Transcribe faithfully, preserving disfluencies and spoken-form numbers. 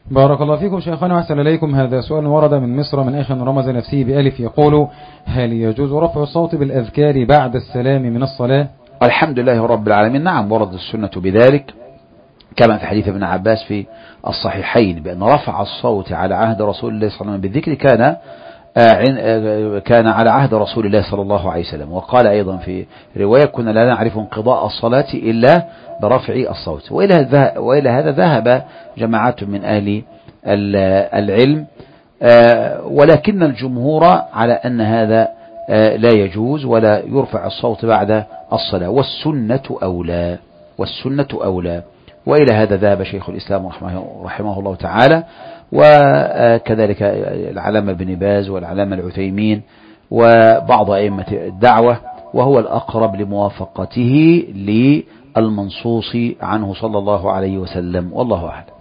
بارك الله فيكم شيخنا وأحسن إليكم. هذا سؤال ورد من مصر من أخ رمز نفسه بألف، يقول: هل يجوز رفع الصوت بالأذكار بعد السلام من الصلاة؟ الحمد لله رب العالمين. نعم، ورد السنة بذلك كما في حديث ابن عباس في الصحيحين بأن رفع الصوت على عهد رسول الله صلى الله عليه وسلم بالذكر كان كان على عهد رسول الله صلى الله عليه وسلم. وقال أيضا في رواية: كنا لا نعرف انقضاء الصلاة إلا برفع الصوت. وإلى هذا ذهب جماعات من أهل العلم، ولكن الجمهور على أن هذا لا يجوز ولا يرفع الصوت بعد الصلاة، والسنة أولى والسنة أولى. وإلى هذا ذهب شيخ الإسلام رحمه, رحمه الله تعالى، وكذلك العلامة ابن باز والعلامة العثيمين وبعض أئمة الدعوة، وهو الأقرب لموافقته للمنصوص عنه صلى الله عليه وسلم، والله أعلم.